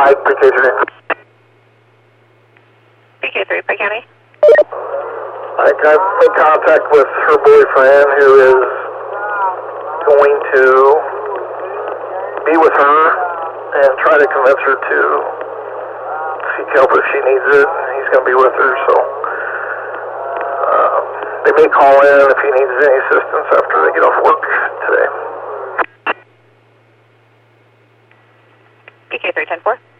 Mike, PK3. PK3, Pike County. I got in contact with her boyfriend who is going to be with her and try to convince her to seek help if she needs it. He's going to be with her, so they may call in if he needs any assistance after they get off work today. PK3, 10-4.